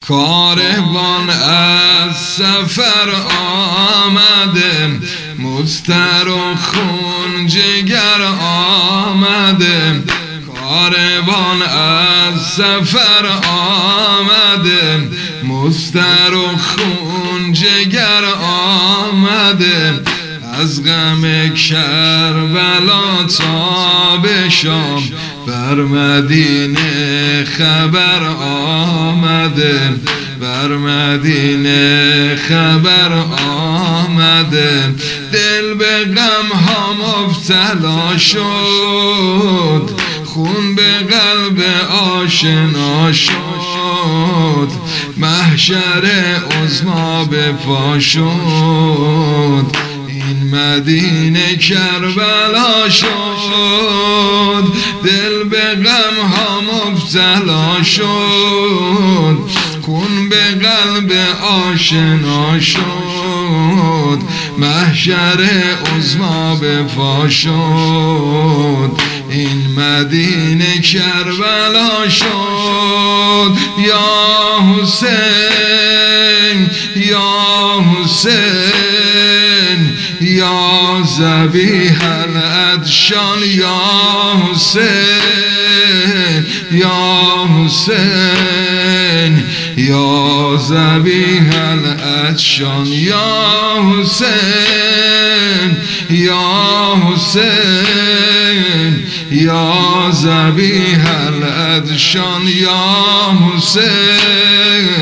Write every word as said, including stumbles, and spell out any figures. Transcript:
کاروان از سفر آمده، مضطر و خون جگر آمده. کاروان از سفر آمده، مضطر و خون جگر آمده. از غم کربلا تا به شام بر مدینه خبر آمده، بر مدینه خبر آمده. دل به غم ها مبتلا شد، خون به قلب آشنا شد. محشر عظمی به پا شد، این مدینه کربلا شد. دل به غم ها مبتلا شد، خون به قلب آشنا شد. محشر عظمی به پا شد، این مدینه کربلا شد. یا حسین یا حسین یا ذبیح الادشان، یا حسین یا حسین یا ذبیح الادشان، یا حسین یا حسین یا ذبیح الادشان، یا حسین